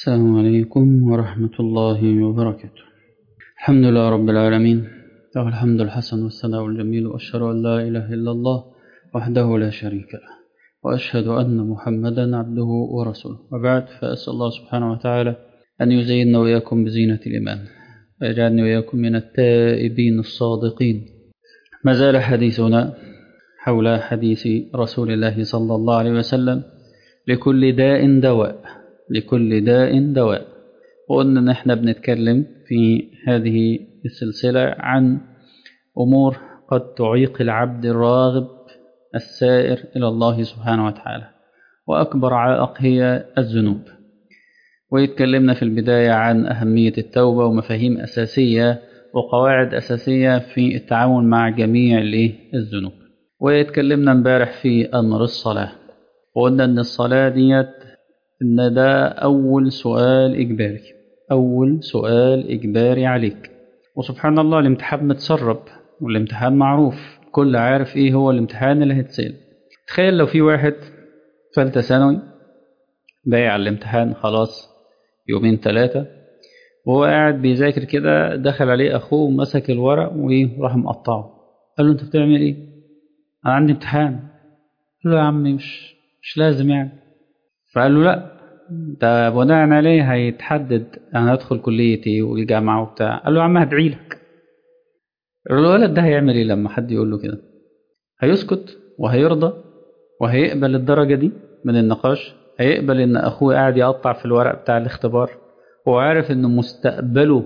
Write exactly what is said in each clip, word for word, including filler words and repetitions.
السلام عليكم ورحمة الله وبركاته. الحمد لله رب العالمين، له الحمد الحسن والثناء الجميل، وأشهد أن لا إله إلا الله وحده لا شريك له، وأشهد أن محمدا عبده ورسوله. وبعد، فأسأل الله سبحانه وتعالى أن يزيننا وإياكم بزينة الإيمان، ويجعلني وإياكم من التائبين الصادقين. ما زال حديثنا حول حديث رسول الله صلى الله عليه وسلم: لكل داء دواء، لكل داء دواء. وقلنا إن إحنا بنتكلم في هذه السلسلة عن أمور قد تعيق العبد الراغب السائر إلى الله سبحانه وتعالى، وأكبر عائق هي الذنوب. ويتكلمنا في البداية عن أهمية التوبة ومفاهيم أساسية وقواعد أساسية في التعامل مع جميع الذنوب. ويتكلمنا امبارح في أمر الصلاة، وقلنا أن الصلاة ديت إن ده أول سؤال إجباري، أول سؤال إجباري عليك. وسبحان الله الامتحان متسرب، والامتحان معروف، كل عارف إيه هو الامتحان اللي هيتسأل. تخيل لو في واحد ثالثة ثانوي بايع على الامتحان خلاص يومين ثلاثة، وهو قاعد بيذاكر كده، دخل عليه أخوه مسك الورق وراح مقطعه. قال له: أنت بتعمل إيه؟ أنا عندي امتحان. قال له: يا عمي مش مش لازم يعني. فقال له: لا، ده بناء عليه هيتحدد أنا هدخل كليتي والجامعة وبتاع. قال له: يا عم هدعي لك. الولد ده هيعمل إيه لما حد يقول له كده؟ هيسكت وهيرضى وهيقبل الدرجة دي من النقاش؟ هيقبل إن أخوه قاعد يقطع في الورق بتاع الاختبار وعارف إن مستقبله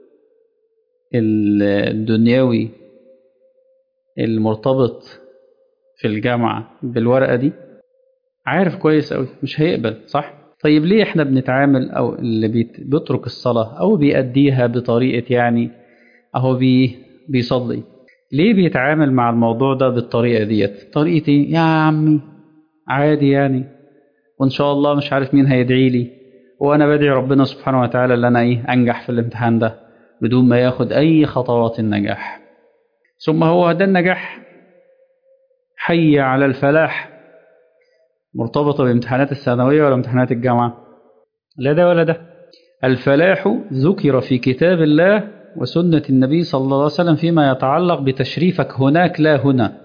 الدنيوي المرتبط في الجامعة بالورقة دي؟ عارف كويس أوي مش هيقبل، صح؟ طيب ليه احنا بنتعامل، أو اللي بيترك الصلاة أو بيأديها بطريقة يعني أهو بي بيصلي، ليه بيتعامل مع الموضوع ده بالطريقة ديت؟ طريقة ايه؟ يا عمي عادي يعني، وإن شاء الله مش عارف مين هيدعي لي، وأنا بدعي ربنا سبحانه وتعالى اللي أنا إيه أنجح في الامتحان ده، بدون ما ياخد أي خطوات النجاح. ثم هو ده النجاح؟ حي على الفلاح مرتبطة بامتحانات الثانوية ولا امتحانات الجامعة؟ لا ده ولا ده. الفلاح ذكر في كتاب الله وسنة النبي صلى الله عليه وسلم فيما يتعلق بتشريفك هناك لا هنا.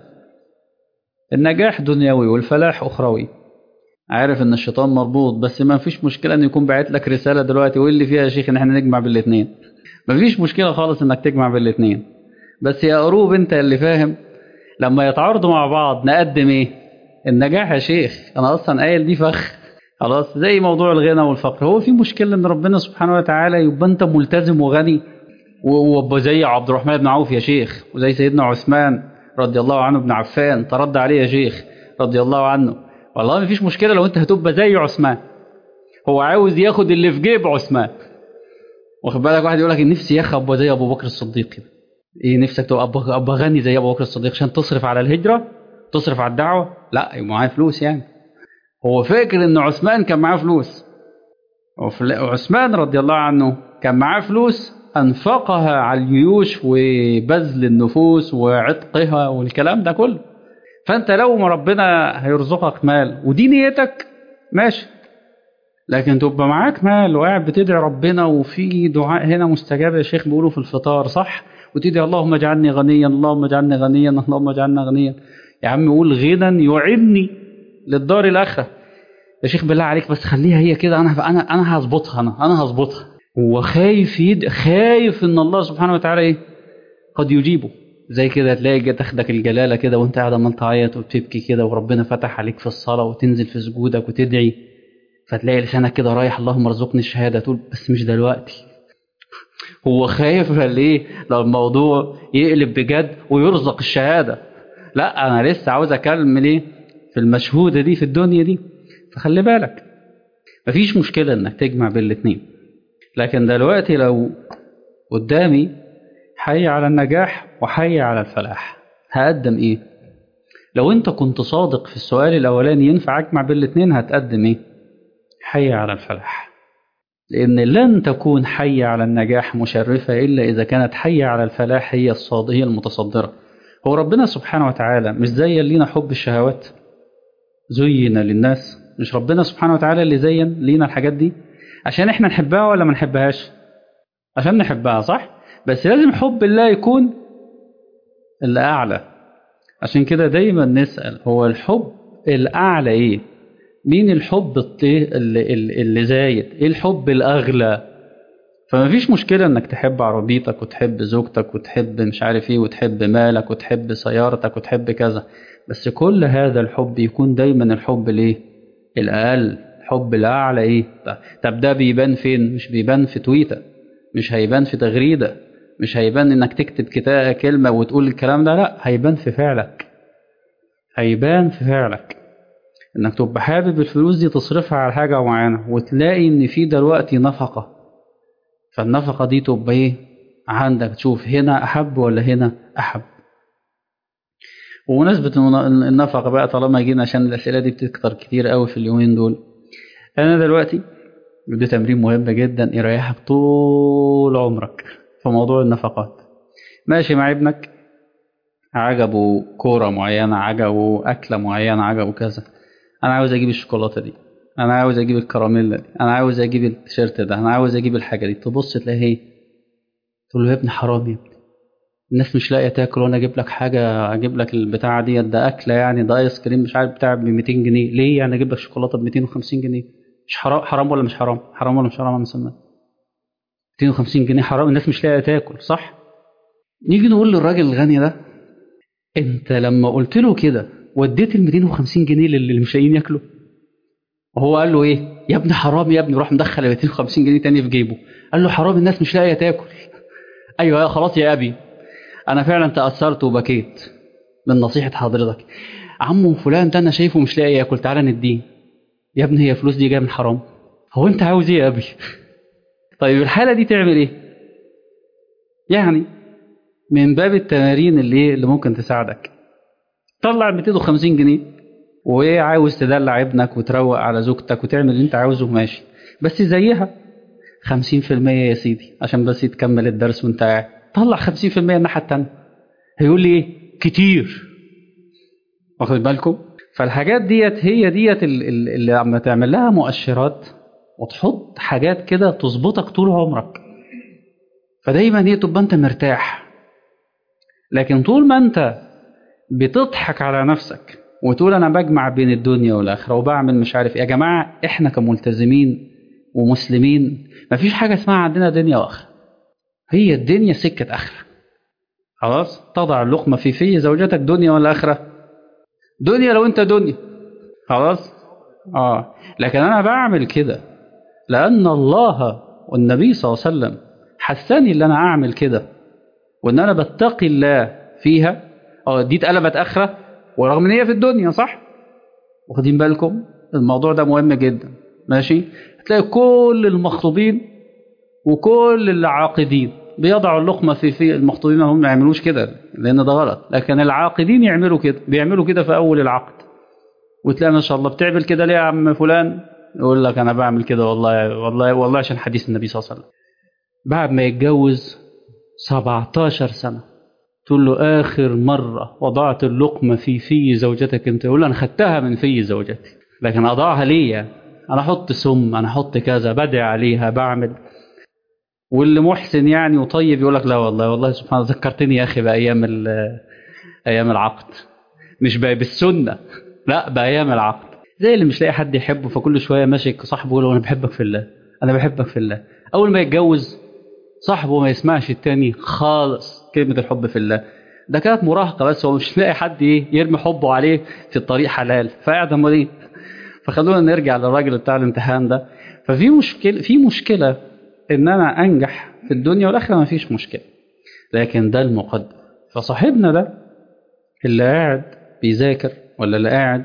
النجاح دنيوي والفلاح أخروي. عارف ان الشيطان مربوط، بس ما فيش مشكلة ان يكون باعت لك رسالة دلوقتي ويقول لي فيها يا شيخ ان احنا نجمع بالاثنين. ما فيش مشكلة خالص انك تجمع بالاثنين، بس يا قروب انت اللي فاهم لما يتعارضوا مع بعض نقدم ايه؟ النجاح يا شيخ. انا اصلا قايل دي فخ خلاص، زي موضوع الغنى والفقر. هو في مشكلة ان ربنا سبحانه وتعالى يبقى انت ملتزم وغني وابقى زي عبد الرحمن بن عوف يا شيخ، وزي سيدنا عثمان رضي الله عنه بن عفان ترد عليه يا شيخ رضي الله عنه؟ والله ما فيش مشكلة لو انت هتبقى زي عثمان. هو عاوز ياخد اللي في جيب عثمان، واخد بالك؟ واحد يقول لك نفسي يا اخي ابقى زي ابو بكر الصديق كده. ايه نفسك تبقى ابقى ابقى غني زي ابو بكر الصديق عشان تصرف على الهجرة، تصرف على الدعوة؟ لا، يبقى معاه فلوس يعني. هو فاكر ان عثمان كان معاه فلوس. عثمان رضي الله عنه كان معاه فلوس انفقها على الجيوش وبذل النفوس وعتقها والكلام ده كله. فانت لو ما ربنا هيرزقك مال ودي نيتك ماشي، لكن تبقى معاك مال وقاعد بتدعي ربنا وفي دعاء هنا مستجاب يا شيخ بيقولوا في الفطار، صح؟ وتدعي اللهم اجعلني غنيا، اللهم اجعلني غنيا، اللهم اجعلنا غنيا. يا عم قول غنى يعني للدار الاخره يا شيخ بالله عليك، بس خليها هي كده. انا انا انا هظبطها، انا انا هظبطها. هو خايف يد... خايف ان الله سبحانه وتعالى ايه قد يجيبه. زي كده تلاقي تاخدك الجلاله كده وانت قاعد عمال تعيط وبتبكي كده، وربنا فتح عليك في الصلاه وتنزل في سجودك وتدعي، فتلاقي لسانك كده رايح اللهم ارزقني الشهاده، تقول بس مش دلوقتي. هو خايف ليه لو الموضوع يقلب بجد ويرزق الشهاده؟ لا، انا لسه عاوز اكمل ايه في المشهوده دي في الدنيا دي. فخلي بالك مفيش مشكله انك تجمع بين الاثنين، لكن دلوقتي لو قدامي حي على النجاح وحي على الفلاح هقدم ايه؟ لو انت كنت صادق في السؤال الاولاني ينفع اجمع بين الاثنين، هتقدم ايه؟ حي على الفلاح. لان لن تكون حي على النجاح مشرفة الا اذا كانت حي على الفلاح هي الصادقة هي المتصدرة. هو ربنا سبحانه وتعالى مش زين لينا حب الشهوات؟ زين للناس، مش ربنا سبحانه وتعالى اللي زين لينا الحاجات دي؟ عشان احنا نحبها ولا ما نحبهاش؟ عشان نحبها صح؟ بس لازم حب الله يكون الأعلى. عشان كده دايما نسأل هو الحب الأعلى إيه؟ مين الحب اللي, اللي, اللي زايد؟ إيه الحب الأغلى؟ فما فيش مشكلة إنك تحب عربيتك وتحب زوجتك وتحب مش عارف إيه وتحب مالك وتحب سيارتك وتحب كذا، بس كل هذا الحب يكون دايما الحب الإيه؟ الأقل. الحب الأعلى إيه؟ طب ده بيبان فين؟ مش بيبان في تويتر، مش هيبان في تغريدة، مش هيبان إنك تكتب كتاب كلمة وتقول الكلام ده، لا، هيبان في فعلك. هيبان في فعلك إنك تبقى حابب الفلوس دي تصرفها على حاجة معينة وتلاقي إن في دلوقتي نفقة، فالنفقة دي تبقى إيه عندك، تشوف هنا أحب ولا هنا أحب. ومناسبة النفقة بقى طالما جينا عشان الأسئلة دي بتكتر كتير قوي في اليومين دول، أنا دلوقتي ودي تمرين مهم جدا يريحك طول عمرك في موضوع النفقات. ماشي مع ابنك، عجبه كورة معينة، عجبه أكلة معينة، عجبه كذا، أنا عاوز أجيب الشوكولاتة دي، أنا عاوز أجيب الكراميلا دي، أنا عاوز أجيب التيشيرت ده، أنا عاوز أجيب الحاجة دي. تبص تلاقي إيه؟ تقول له يا ابني حرام يا ابني، الناس مش لاقية تاكل وأنا أجيب لك حاجة، أجيب لك البتاعة دي، ده أكلة يعني، ده آيس كريم مش عارف بتاع ب مئتين جنيه، ليه يعني أجيب لك شوكولاتة ب مئتين وخمسين جنيه؟ مش حرام؟ حرام ولا مش حرام؟ حرام ولا مش حرام يا مسمى؟ مئتين وخمسين جنيه حرام، الناس مش لاقية تاكل صح؟ نيجي نقول للراجل الغني ده انت لما قلت له كده وديت ال مئتين وخمسين جنيه للي مش لاقيين ياكلوا؟ وهو قال له ايه؟ يا ابني حرام يا ابني، راح مدخل مئتين وخمسين جنيه تاني في جيبه، قال له حرام الناس مش لاقيه تاكل. ايوه خلاص يا ابي، انا فعلا تاثرت وبكيت من نصيحه حضرتك، عمو فلان ده انا شايفه مش لاقي ياكل، تعالى نديه. يا ابني هي فلوس دي جايه من حرام؟ هو انت عاوز ايه يا ابي؟ طيب الحاله دي تعمل ايه؟ يعني من باب التمارين اللي اللي ممكن تساعدك، طلع مئتين وخمسين جنيه وعاوز تدلع ابنك وتروق على زوجتك وتعمل اللي انت عاوزه ماشي، بس زيها خمسين في المية يا سيدي عشان بس تكمل الدرس وانت قاعد، طلع خمسين في المية الناحية التانية. هيقول لي ايه؟ كتير. واخد بالكم؟ فالحاجات ديت هي ديت اللي لما تعمل لها مؤشرات وتحط حاجات كده تظبطك طول عمرك، فدايما هي تبقى انت مرتاح. لكن طول ما انت بتضحك على نفسك وتقول انا بجمع بين الدنيا والاخره وبعمل مش عارف ايه، يا جماعه احنا كملتزمين ومسلمين مفيش حاجه اسمها عندنا دنيا واخره، هي الدنيا سكه اخره. خلاص، تضع اللقمه في في زوجتك دنيا ولا اخره؟ دنيا لو انت دنيا. خلاص اه، لكن انا بعمل كده لان الله والنبي صلى الله عليه وسلم حثني ان انا اعمل كده، وان انا بتقي الله فيها. اه دي اتقلبت اخره ورغم ان هي في الدنيا صح. واخدين بالكم؟ الموضوع ده مهم جدا. ماشي، هتلاقي كل المخطوبين وكل العاقدين بيضعوا اللقمه في في المخطوبين، هم ما يعملوش كده لان ده غلط، لكن العاقدين يعملوا كده، بيعملوا كده في اول العقد. وتلاقي ما شاء الله بتعمل كده ليه يا عم فلان؟ يقول لك انا بعمل كده والله والله والله عشان حديث النبي صلى الله عليه وسلم. بعد ما يتجوز سبعتاشر سنه تقول له آخر مرة وضعت اللقمة في في زوجتك أنت؟ يقول له أنا خدتها من في زوجتي، لكن أضعها ليه؟ أنا أحط سم، أنا أحط كذا، بدعي عليها، بعمل. واللي محسن يعني وطيب يقول لك لا والله والله سبحان الله ذكرتني يا أخي بأيام أيام العقد، مش بقى بالسنة، لا بأيام العقد. زي اللي مش لاقي حد يحبه فكل شوية ماشي صاحبه يقول له أنا بحبك في الله، أنا بحبك في الله. أول ما يتجوز صاحبه ما يسمعش التاني خالص كلمة الحب في الله، ده كانت مراهقة بس، هو مش لاقي حد ايه يرمي حبه عليه في الطريق حلال، فقاعد مريض. فخلونا نرجع للراجل بتاع الامتحان ده. ففي مشكلة، في مشكلة ان انا انجح في الدنيا والاخره ما فيش مشكلة، لكن ده المقدم. فصاحبنا ده اللي قاعد بيذاكر ولا اللي قاعد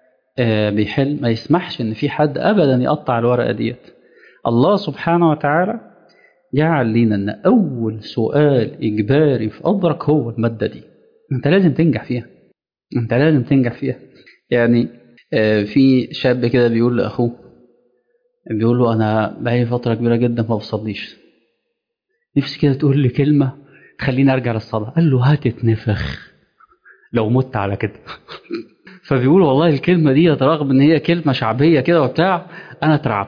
آه بيحل، ما يسمحش ان في حد ابدا يقطع الورقة ديت. الله سبحانه وتعالى جعل لينا ان اول سؤال اجباري في قبرك هو الماده دي، انت لازم تنجح فيها، انت لازم تنجح فيها. يعني في شاب كده بيقول لاخوه، بيقول له انا بقالي فتره كبيره جدا ما بصليش، نفسي كده تقول لي كلمه تخليني ارجع للصلاه. قال له هتتنفخ لو مت على كده. فبيقول والله الكلمه دي رغم ان هي كلمه شعبيه كده وبتاع، انا اترعبت،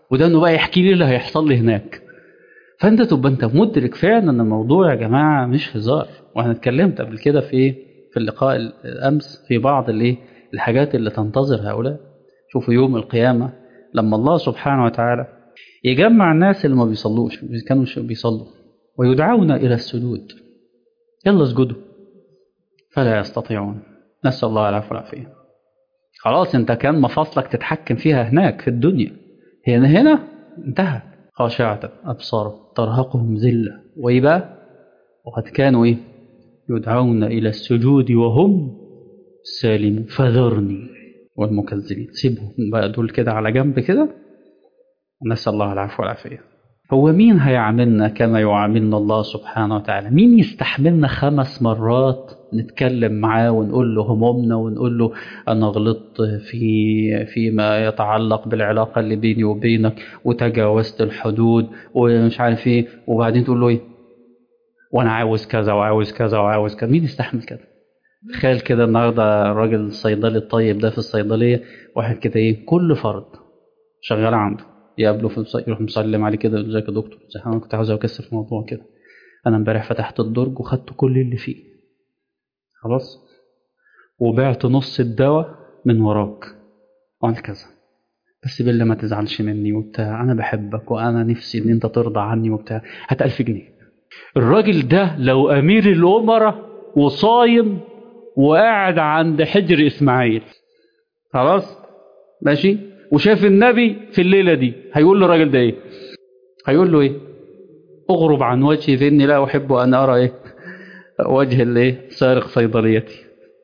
وده انه بقى يحكي لي اللي هيحصل لي هناك. فانت تبقى انت مدرك فعلا ان الموضوع يا جماعه مش هزار. وانا اتكلمت قبل كده في ايه في اللقاء الامس في بعض الايه الحاجات اللي تنتظر هؤلاء. شوفوا يوم القيامه لما الله سبحانه وتعالى يجمع الناس اللي ما بيصلوش كانوا بيصلوا ويدعون الى السجود، يلا اسجدوا فلا يستطيعون، نسال الله العفو والعافيه. خلاص انت كان مفاصلك تتحكم فيها هناك في الدنيا، هنا هنا انتهى. خاشعة أبصار ترهقهم ذلة ويبقى وقد كانوا إيه يدعون إلى السجود وهم سالمون فذرني والمكذبين. سيبهم بقى دول كده على جنب كده، نسأل الله العفو والعافية. هو مين هيعاملنا كما يعاملنا الله سبحانه وتعالى؟ مين يستحملنا خمس مرات نتكلم معاه ونقول له همومنا ونقول له أنا غلطت في فيما يتعلق بالعلاقة اللي بيني وبينك وتجاوزت الحدود ومش عارف ايه، وبعدين تقول له ايه وانا عاوز كذا وعاوز كذا وعاوز كذا؟ مين يستحمل كده؟ تخيل كده النهارده الراجل الصيدلي الطيب ده في الصيدلية، واحد كده ايه كل فرد شغال عنده يقابله في الصيف يروح مسلم عليه كده، ازيك يا دكتور؟ زي انا كنت عاوز اكسر في موضوع كده، انا امبارح فتحت الدرج وخدت كل اللي فيه خلاص وبعت نص الدواء من وراك وعمل كذا، بس بالله ما تزعلش مني وبتاع، انا بحبك وانا نفسي ان انت ترضى عني وبتاع، هات ألف جنيه. الراجل ده لو امير الامراء وصايم وقاعد عند حجر اسماعيل خلاص ماشي وشاف النبي في الليلة دي، هيقول له الراجل ده ايه؟ هيقول له ايه؟ اغرب عن وجهي فإني لا احب ان ارى ايه وجه الايه سارق صيدليتي.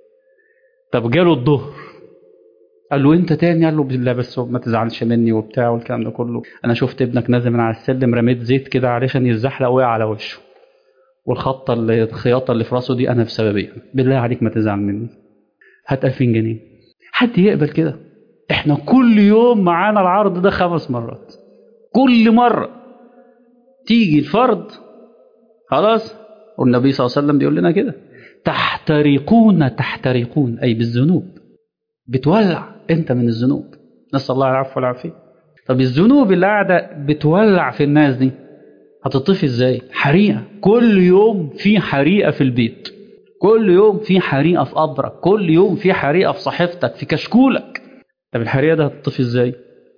طب جاله الظهر قال له انت تاني؟ قال له بالله بس ما تزعلش مني وبتاع والكلام ده كله، انا شفت ابنك نازل من على السلم رميت زيت كده علشان يتزحلق وقع على وشه، والخطه اللي الخياطه اللي في راسه دي انا بسببها، بالله عليك ما تزعل مني، هات ألفين جنيه. حد يقبل كده؟ احنا كل يوم معانا العرض ده خمس مرات، كل مره تيجي الفرد خلاص، والنبي صلى الله عليه وسلم بيقول لنا كده تحترقون تحترقون أي بالذنوب، بتولع انت من الذنوب، نسأل الله العفو والعافية. طب الذنوب اللي قاعدة بتولع في الناس دي هتطفي ازاي؟ حريقة، كل يوم في حريقة في البيت، كل يوم في حريقة في قبرك، كل يوم في حريقة في صحيفتك في كشكولك. طب الحريقة ده هتطفي ازاي؟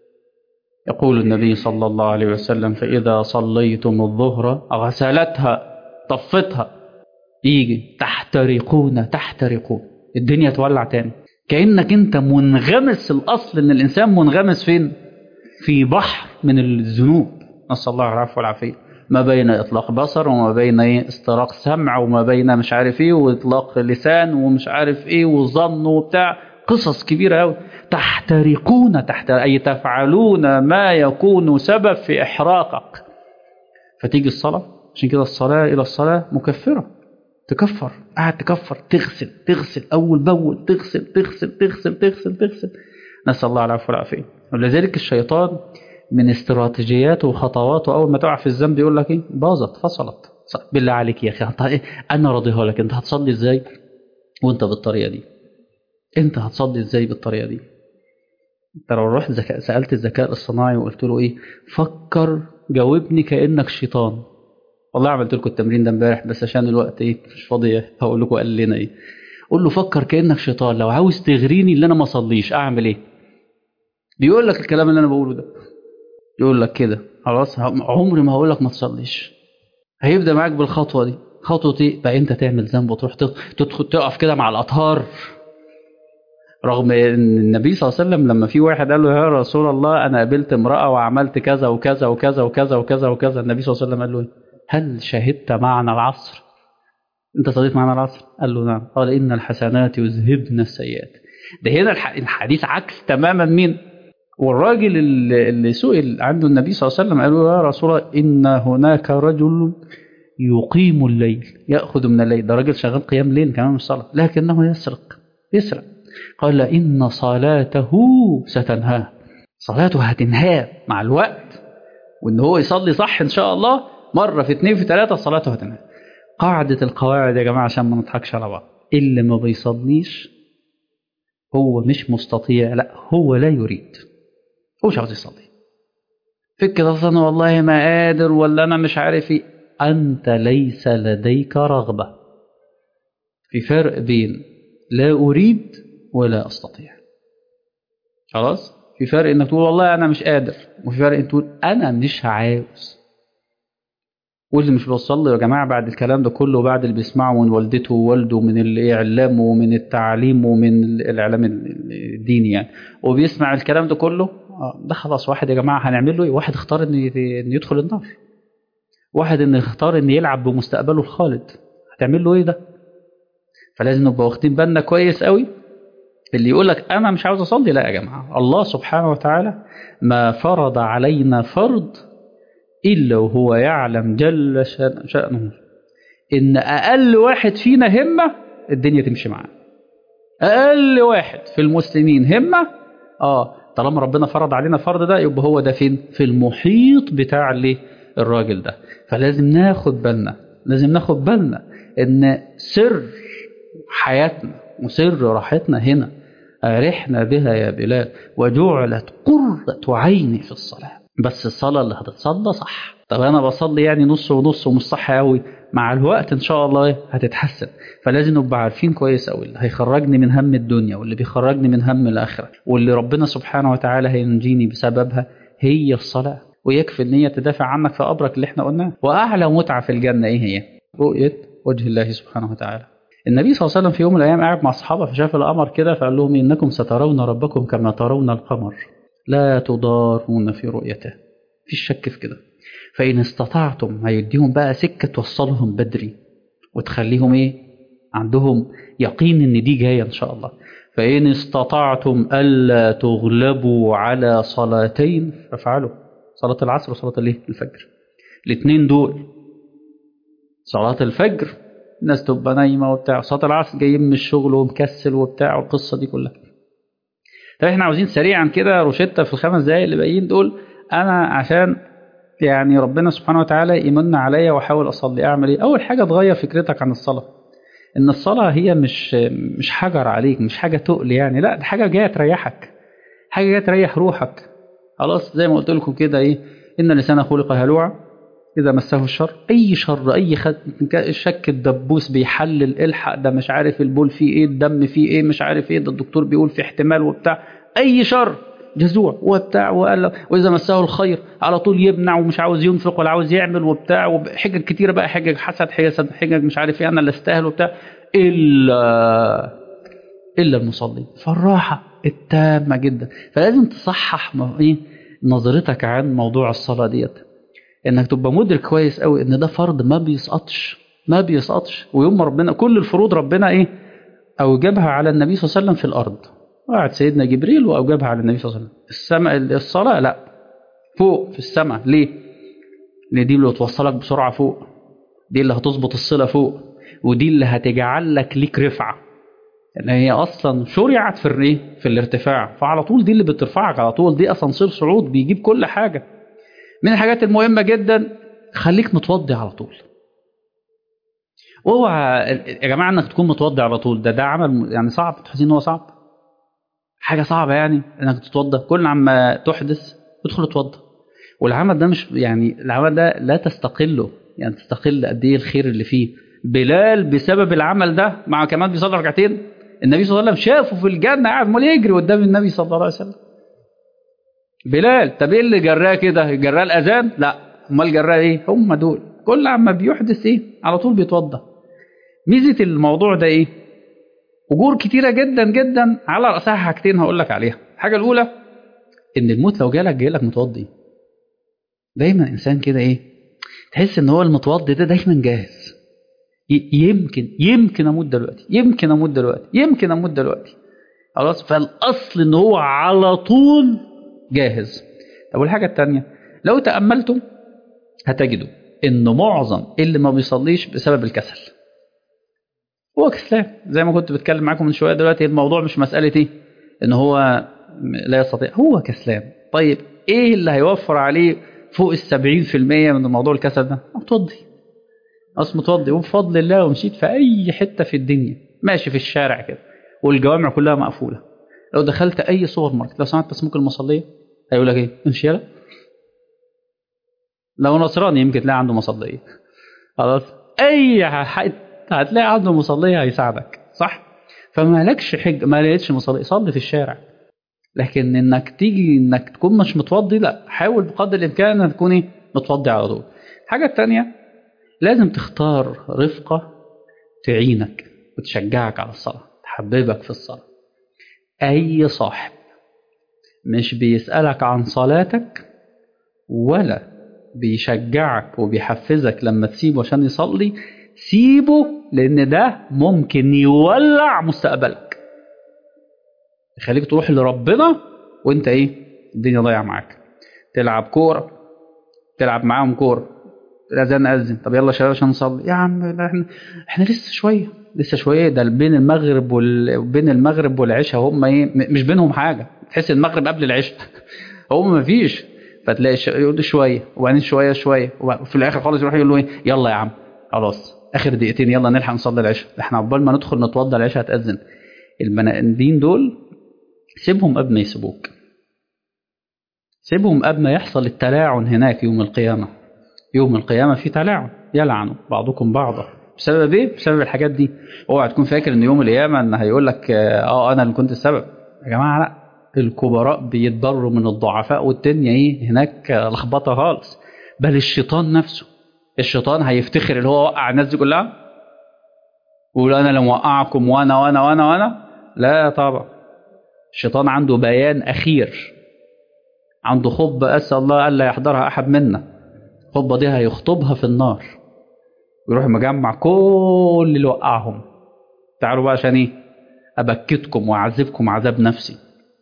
يقول النبي صلى الله عليه وسلم فإذا صليتم الظهر غسلتها طفتها، يجي تحترقون تحترقون، الدنيا تولع تاني، كأنك انت منغمس. الأصل ان الإنسان منغمس فين؟ في بحر من الذنوب، نسأل الله العفو والعافية، ما بين إطلاق بصر وما بين ايه استراق سمع وما بين مش عارف ايه وإطلاق لسان ومش عارف ايه وظن وبتاع، قصص كبيرة أوي. تحترقون تحت أي تفعلون ما يكون سبب في إحراقك. فتيجي الصلاة، عشان كده الصلاة إلى الصلاة مكفرة، تكفر، قاعد تكفر، تغسل تغسل أول بأول، تغسل تغسل تغسل تغسل تغسل، نسأل الله العفو والعافية. ولذلك الشيطان من استراتيجياته وخطواته أول ما تقع في الذنب يقول لك إيه؟ باظت فصلت، بالله عليك يا أخي أنا راضيها لك، أنت هتصلي إزاي وأنت بالطريقة دي؟ أنت هتصلي إزاي بالطريقة دي؟ أنت لو رحت ذكاء سألت الذكاء الصناعي وقلت له إيه؟ فكر جاوبني كأنك شيطان. والله عملت لكم التمرين ده امبارح بس عشان الوقت ايه مش فاضي هقول لكم قال لنا ايه. قول له فكر كأنك شيطان، لو عاوز تغريني اللي انا ما اصليش اعمل ايه؟ بيقول لك الكلام اللي انا بقوله ده، يقول لك كده خلاص عمري ما هقول لك ما تصليش. هيبدا معاك بالخطوه دي، خطوه ايه بقى؟ انت تعمل ذنب وتروح تدخل تقف كده مع الاطهار، رغم ان النبي صلى الله عليه وسلم لما في واحد قال له يا رسول الله انا قابلت امراه وعملت كذا وكذا وكذا وكذا وكذا وكذا، النبي صلى الله عليه وسلم قال له ايه؟ هل شهدت معنا العصر؟ انت صليت معنا العصر؟ قال له نعم. قال ان الحسنات يذهبن السيئات. ده هنا الحديث عكس تماما مين؟ والراجل اللي سئل عنده النبي صلى الله عليه وسلم قال له يا رسول الله ان هناك رجل يقيم الليل ياخذ من الليل، ده راجل شغال قيام ليل كمان مش صلاه، لكنه يسرق يسرق. قال ان صلاته ستنهاه، صلاته هتنهاه مع الوقت، وان هو يصلي صح ان شاء الله مره في اثنين في ثلاثه صلاته هتنهاه. قاعدة القواعد يا جماعة عشان ما نضحكش على بعض، اللي ما بيصليش هو مش مستطيع، لا هو لا يريد، هو مش عاوز يصلي. فكرة أصلا والله ما قادر ولا أنا مش عارف إيه، أنت ليس لديك رغبة. في فرق بين لا أريد ولا أستطيع. خلاص، في فرق إنك تقول والله أنا مش قادر، وفي فرق إنك تقول أنا مش عاوز. واللي مش بيوصل له يا جماعة بعد الكلام ده كله وبعد اللي بيسمعه من والدته ووالده ومن الإعلام ومن التعليم ومن الإعلام الديني يعني، وبيسمع الكلام ده كله، ده خلاص واحد يا جماعة هنعمل له إيه؟ واحد اختار إن إن يدخل النار، واحد إن اختار إن يلعب بمستقبله الخالد، هتعمل له إيه ده؟ فلازم نبقى واخدين بالنا كويس قوي. اللي يقول لك أنا مش عاوز أصلي، لا يا جماعة، الله سبحانه وتعالى ما فرض علينا فرض إلا وهو يعلم جل شأنه إن أقل واحد فينا همة الدنيا تمشي معاه. أقل واحد في المسلمين همة، آه طالما ربنا فرض علينا الفرض ده يبقى هو ده فين؟ في المحيط بتاع اللي الراجل ده. فلازم ناخد بالنا، لازم ناخد بالنا إن سر حياتنا وسر راحتنا هنا أرحنا بها يا بلال وجعلت قرة عيني في الصلاة. بس الصلاة اللي هتتصلى صح. طب أنا بصلي يعني نص ونص ومش صح قوي، مع الوقت إن شاء الله هتتحسن. فلازم نبقى عارفين كويس قوي اللي هيخرجني من هم الدنيا واللي بيخرجني من هم الآخرة واللي ربنا سبحانه وتعالى هينجيني بسببها هي الصلاة. ويكفي ان هي تدافع عنك في قبرك اللي احنا قلناه. وأعلى متعة في الجنة إيه هي؟ رؤية وجه الله سبحانه وتعالى. النبي صلى الله عليه وسلم في يوم من الأيام قاعد مع أصحابه فشاف القمر كده فقال لهم إنكم سترون ربكم كما ترون القمر لا تضارون في رؤيته. في الشك في كده. فإن استطعتم، هيديهم بقى سكة توصلهم بدري وتخليهم إيه عندهم يقين إن دي جاية إن شاء الله. فإن استطعتم ألا تغلبوا على صلاتين فافعلوا، صلاة العصر وصلاة الفجر. الاثنين دول صلاة الفجر الناس تبقى نايمة وبتاع، صلاة العصر جايين من الشغل ومكسل وبتاع والقصة دي كلها. طيب احنا عاوزين سريعا كده روشتة في الخمس دقايق اللي باقيين دول، أنا عشان يعني ربنا سبحانه وتعالى يمن عليا واحاول أصلي، أعمل إيه؟ أول حاجة تغير فكرتك عن الصلاة. إن الصلاة هي مش مش حجر عليك، مش حاجة تقل يعني، لا دي حاجة جاية تريحك، حاجة جاية تريح روحك. خلاص زي ما قلت لكم كده إيه، إن الإنسان خلق هلوعا إذا مسه الشر، أي شر أي خد شك الدبوس بيحلل الحق ده مش عارف البول فيه إيه، الدم فيه إيه، مش عارف إيه، ده الدكتور بيقول في احتمال وبتاع، أي شر جزوع وبتاع. وقال وإذا مسه الخير على طول يمنع ومش عاوز ينفق ولا عاوز يعمل وبتاع، وحجج كتيرة بقى، حجج حسد، حجج حجج مش عارف إيه، أنا اللي استاهل وبتاع، إلا إلا المصلي. فالراحة التامة جدا. فلازم تصحح إيه نظرتك عن موضوع الصلاة ديت، انك تبقى مدرك كويس قوي ان ده فرض ما بيسقطش ما بيسقطش. ويوم ما ربنا كل الفروض ربنا ايه اوجبها على النبي صلى الله عليه وسلم في الارض، وقعد سيدنا جبريل واوجبها على النبي صلى الله عليه وسلم. السماء الصلاه لا فوق في السماء. ليه؟ لان دي اللي توصلك بسرعه فوق، دي اللي هتظبط الصله فوق، ودي اللي هتجعل لك ليك رفعه، لان يعني هي اصلا شرعت في الايه في الارتفاع، فعلى طول دي اللي بترفعك على طول، دي اسانسير صعود بيجيب كل حاجه. من الحاجات المهمة جدا خليك متوضي على طول. اوعى يا جماعة انك تكون متوضي على طول، ده ده عمل يعني صعب، تحسين ان هو صعب، حاجة صعبة يعني انك تتوضى. كل عما تحدث ادخل اتوضى. والعمل ده مش يعني العمل ده لا تستقله، يعني تستقل قد ايه الخير اللي فيه. بلال بسبب العمل ده مع كمان بيصلي ركعتين، النبي صلى الله عليه وسلم شافه في الجنة قاعد مال يجري قدام النبي صلى الله عليه وسلم. بلال طب ايه اللي جراه كده؟ جراه الاذان؟ لا، امال جراه ايه؟ هم دول كل عما بيحدث ايه على طول بيتوضى. ميزه الموضوع ده ايه؟ اجور كتيره جدا جدا، على راسها حاجتين هقول لك عليها. الحاجه الاولى ان الموت لو جالك جاي لك متوضي. دايما انسان كده ايه تحس ان هو المتوضي ده دايما جاهز، يمكن يمكن اموت دلوقتي، يمكن اموت دلوقتي، يمكن اموت دلوقتي. خلاص، فالاصل ان هو على طول جاهز. طب والحاجة التانية لو تأملتم هتجدوا إن معظم اللي ما بيصليش بسبب الكسل. هو كسلان، زي ما كنت بتكلم معاكم من شوية. دلوقتي الموضوع مش مسألة إيه إن هو لا يستطيع، هو كسلان. طيب إيه اللي هيوفر عليه فوق السبعين في المية من موضوع الكسل ده؟ متوضي، أصل متوضي وبفضل الله ومشيت في أي حتة في الدنيا، ماشي في الشارع كده والجوامع كلها مقفولة، لو دخلت أي سوبر ماركت لو سمعت اسمك المصلية هيقول لك ايه؟ امشي يلا. لو نصراني يمكن تلاقي عنده مصلية. خلاص، اي حد هتلاقي عنده مصلية هيساعدك، صح؟ فما لكش حج، ما لقيتش مصلية صلي في الشارع. لكن انك تيجي انك تكون مش متوضي، لا، حاول بقدر الامكان ان تكون ايه متوضي على طول. الحاجة التانية، لازم تختار رفقة تعينك وتشجعك على الصلاة، تحببك في الصلاة. اي صاحب مش بيسألك عن صلاتك ولا بيشجعك وبيحفزك لما تسيبه عشان يصلي، سيبه، لان ده ممكن يولع مستقبلك، يخليك تروح لربنا وانت ايه الدنيا ضايعه معاك. تلعب كوره، تلعب معاهم كوره، الاذان اذن، طب يلا يا شباب عشان نصلي، يا عم لا احنا احنا لسه شويه لسه شويه، ده بين المغرب وال... بين المغرب والعشاء هم ايه، م- مش بينهم حاجه، تحس المغرب قبل العشاء هم ما فيش. فتلاقي ش... يقول شويه وبعدين شويه شويه وفي الاخر خالص يروح يقول له ايه، يلا يا عم خلاص اخر دقيقتين يلا نلحق نصلي العشاء، احنا عقبال ما ندخل نتوضى العشاء هتأذن. البني دول سيبهم قبل ما يسيبوك، سيبهم قبل ما يحصل التلاعن هناك يوم القيامة. يوم القيامة في تلاعن، يلعن بعضكم بعضا بسبب ايه؟ بسبب الحاجات دي. اوعى تكون فاكر ان يوم القيامة ان هيقول لك اه انا اللي كنت السبب. يا جماعة لا، الكبراء بيتضروا من الضعفاء والدنيا ايه هناك لخبطة خالص. بل الشيطان نفسه، الشيطان هيفتخر اللي هو وقع الناس دي كلها ويقول انا اللي موقعكم وانا وانا وانا وانا لا طبعا. الشيطان عنده بيان اخير، عنده خطبة أسأل الله ألا يحضرها أحد منا. الخطبة دي هيخطبها في النار ويروح مجمع كل اللي وقعهم، تعالوا بقى عشان إيه أبكتكم وأعذبكم عذاب نفسي.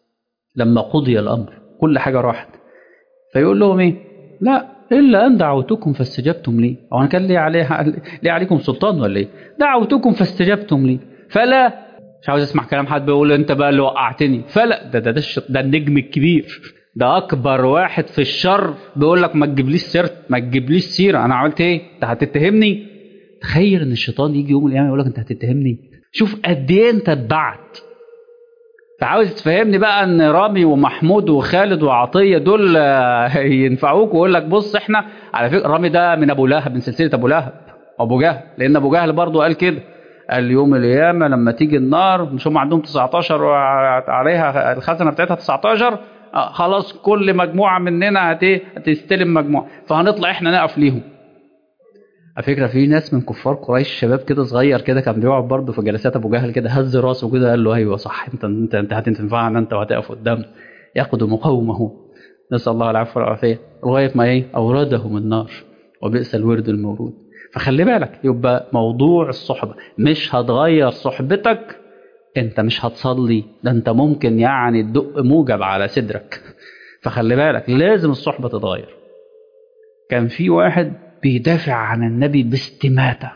لما قضي الأمر كل حاجة راحت، فيقول لهم إيه؟ لا إلا أن دعوتكم فاستجبتم لي. أو أنا كان لي عليها لي عليكم سلطان ولا إيه؟ دعوتكم فاستجبتم لي فلا. مش عاوز أسمع كلام حد بيقول أنت بقى اللي وقعتني فلا. ده ده ده, ده النجم الكبير، ده اكبر واحد في الشر، بيقول لك ما تجيبليش سيره، ما تجيبليش سيره، انا عملت ايه؟ انت هتتهمني؟ تخيل ان الشيطان يجي يوم القيامه يقول لك انت هتتهمني. شوف قد ايه انت اتبعت. فعاوز تفهمني بقى ان رامي ومحمود وخالد وعطيه دول ينفعوك، ويقول لك بص احنا على فكره رامي ده من ابو لهب، من سلسله ابو لهب ابو جهل، لان ابو جهل برضه قال كده، قال يوم القيامه لما تيجي النار مش هم عندهم تسعتاشر وعليها الخزنه بتاعتها تسعتاشر، آه خلاص كل مجموعة مننا هت هتستلم مجموعة، فهنطلع احنا نقف ليهم. على فكرة في ناس من كفار قريش شباب كده صغير كده كان بيقعد برضه في جلسات ابو جهل كده، هز راسه كده قال له ايوه صح، انت انت انت هتنفعنا انت وهتقف قدامنا. يقدم قومه، نسأل الله العفو والعافية، لغاية ما ايه اوردهم النار وبئس الورد المورود. فخلي بالك، يبقى موضوع الصحبة مش هتغير صحبتك انت مش هتصلي، ده انت ممكن يعني تدق موجب على صدرك. فخلي بالك لازم الصحبة تتغير. كان في واحد بيدافع عن النبي باستماتة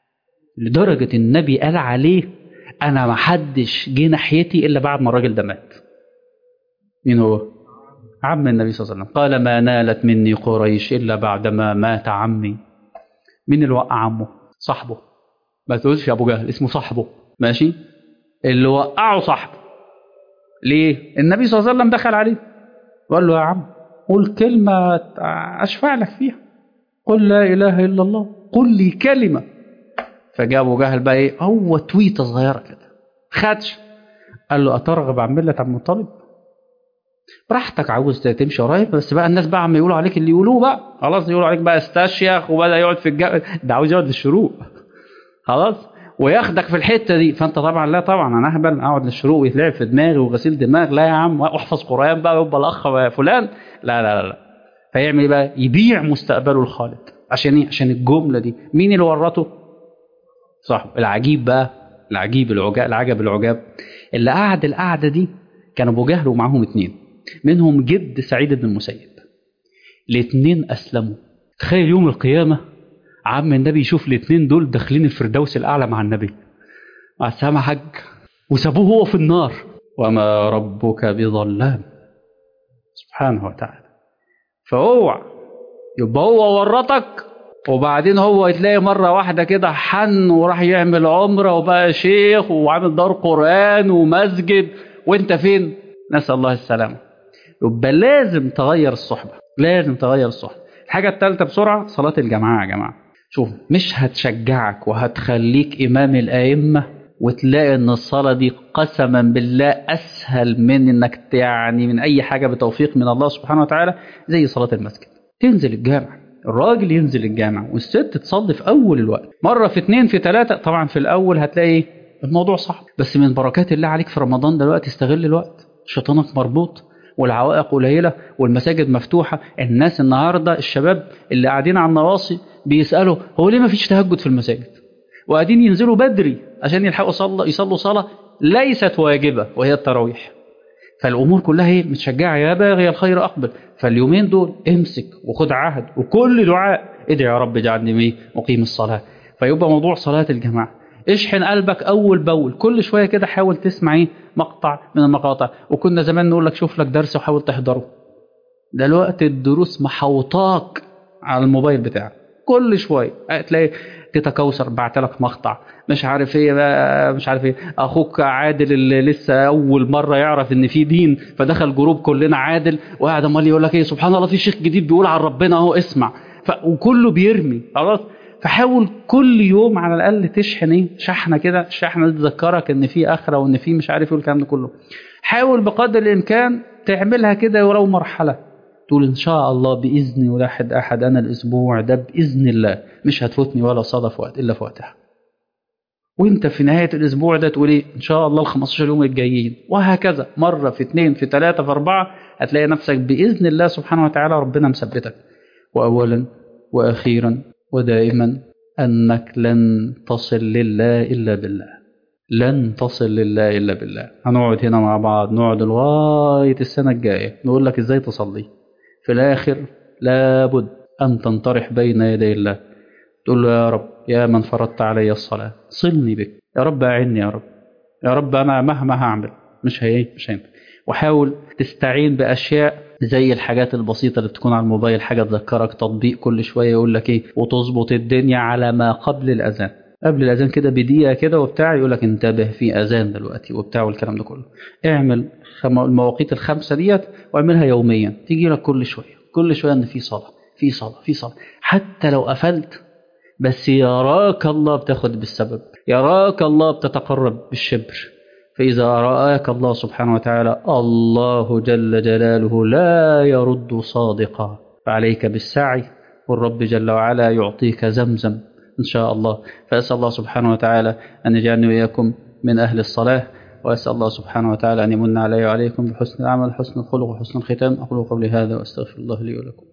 لدرجة النبي قال عليه انا ما حدش جه ناحيتي الا بعد ما الراجل ده مات. مين هو؟ عم النبي صلى الله عليه وسلم. قال ما نالت مني قريش الا بعدما مات عمي. مين اللي وقع عمه؟ صاحبه. ما تقولش ابو جهل، اسمه صاحبه، ماشي؟ اللي وقعه صاحبه. ليه؟ النبي صلى الله عليه وسلم دخل عليه وقال له يا عم قل كلمة أشفع لك فيها، قل لا إله إلا الله، قل لي كلمة. فجاء أبو جهل بقى إيه، هو تويتة صغيرة كده خدش، قال له أترغب عن ملة عبد المطلب؟ براحتك عاوز تمشي ورايا، بس بقى الناس بقى عم يقولوا عليك اللي يقولوه بقى، خلاص يقولوا عليك بقى استشيخ وبدأ يقعد في الجو ده، عاوز يقعد للشروق خلاص وياخدك في الحته دي. فانت طبعا لا طبعا انا اهبل اقعد للشروق ويتلعب في دماغي وغسيل دماغ، لا يا عم واحفظ قران بقى ويبقى الاخ فلان، لا لا لا, لا. فيعمل ايه بقى؟ يبيع مستقبله الخالد. عشان ايه؟ عشان الجمله دي. مين اللي ورطه؟ صاحبه. العجيب بقى، العجيب العجاب العجب العجاب اللي قعد القعده دي كان ابو جهل ومعاهم اتنين منهم جد سعيد بن المسيب. الاتنين اسلموا. تخيل يوم القيامه عم النبي يشوف الاثنين دول داخلين الفردوس الاعلى مع النبي مع السلامه حج، وسابوه هو في النار. وما ربك بظلام سبحانه وتعالى. فاوعى يبقى هو ورطك وبعدين هو يتلاقي مره واحده كده حن وراح يعمل عمره وبقى شيخ وعامل دار قران ومسجد، وانت فين؟ نسال الله السلامه. يبقى لازم تغير الصحبه، لازم تغير الصحبه. الحاجة الثالثة بسرعة صلاة الجماعة. يا جماعة شوف، مش هتشجعك وهتخليك إمام الأئمة وتلاقي إن الصلاة دي قسما بالله أسهل من إنك يعني من أي حاجة بتوفيق من الله سبحانه وتعالى زي صلاة المسجد. تنزل الجامع، الراجل ينزل الجامع والست تصلي في أول الوقت، مرة في اتنين في تلاتة. طبعا في الأول هتلاقي الموضوع صعب، بس من بركات الله عليك في رمضان دلوقتي استغل الوقت، شيطانك مربوط والعوائق قليلة والمساجد مفتوحة. الناس النهاردة الشباب اللي قاعدين على النواصي بيسألوا هو ليه ما فيش تهجد في المساجد، وقاعدين ينزلوا بدري عشان يلحقوا صلاة يصلوا صلاة ليست واجبة وهي التراويح. فالأمور كلها هي متشجعة، يا باغي الخير أقبل. فاليومين دول امسك وخد عهد، وكل دعاء ادعي يا رب اجعلني مقيم الصلاة. فيبقى موضوع صلاة الجماعة اشحن قلبك أول بأول، كل شوية كده حاول تسمع ايه مقطع من المقاطع. وكنا زمان نقول لك شوف لك درس وحاول تحضره، دلوقتي الدروس محوطاك على الموبايل بتاعك، كل شوية تلاقي تيتا كوثر بعت لك مقطع مش عارف ايه بقى، مش عارف ايه اخوك عادل اللي لسه اول مره يعرف ان في دين فدخل جروب كلنا عادل وقاعد امال يقول لك ايه سبحان الله في شيخ جديد بيقول عن ربنا اهو اسمع، ف... وكله بيرمي خلاص. فحاول كل يوم على الاقل تشحن ايه شحنه كده، الشحنه دي تذكرك ان في اخره وان في مش عارف ايه الكلام ده كله. حاول بقدر الامكان تعملها كده ولو مرحله، تقول إن شاء الله بإذن واحد أحد أنا الأسبوع ده بإذن الله مش هتفوتني ولا صلاة في وقت إلا في وقتها. وإنت في نهاية الأسبوع ده تقول إيه إن شاء الله الخمستاشر يوم الجايين، وهكذا مرة في اثنين في ثلاثة في أربعة هتلاقي نفسك بإذن الله سبحانه وتعالى ربنا مثبتك. وأولا وأخيرا ودائما أنك لن تصل لله إلا بالله، لن تصل لله إلا بالله. هنقعد هنا مع بعض نقعد لغاية السنة الجاية نقول لك إزاي تصلي، في الآخر لابد أن تنطرح بين يدي الله تقول له يا رب يا من فرضت علي الصلاة صلني بك، يا رب أعني، يا رب يا رب أنا مهما هعمل مش هي مش هينفع. وحاول تستعين بأشياء زي الحاجات البسيطة اللي بتكون على الموبايل، حاجة تذكرك، تطبيق كل شوية يقول لك إيه، وتظبط الدنيا على ما قبل الأذان، قبل الأذان كده بدقيقة كده وبتاع يقول لك انتبه في أذان دلوقتي وبتاع والكلام ده كله. اعمل المواقيت الخمسة ديت واعملها يوميا، تيجي لك كل شوية كل شوية ان في صلاة في صلاة في صلاة، حتى لو قفلت بس يراك الله بتاخد بالسبب، يراك الله بتتقرب بالشبر. فإذا رآك الله سبحانه وتعالى الله جل جلاله لا يرد صادقا، فعليك بالسعي والرب جل وعلا يعطيك زمزم إن شاء الله. فأسأل الله سبحانه وتعالى أن يجعلني وإياكم من أهل الصلاة، وأسأل الله سبحانه وتعالى أن يمن علي وعليكم بحسن العمل حسن الخلق وحسن الختام. أقول قولي هذا وأستغفر الله لي ولكم.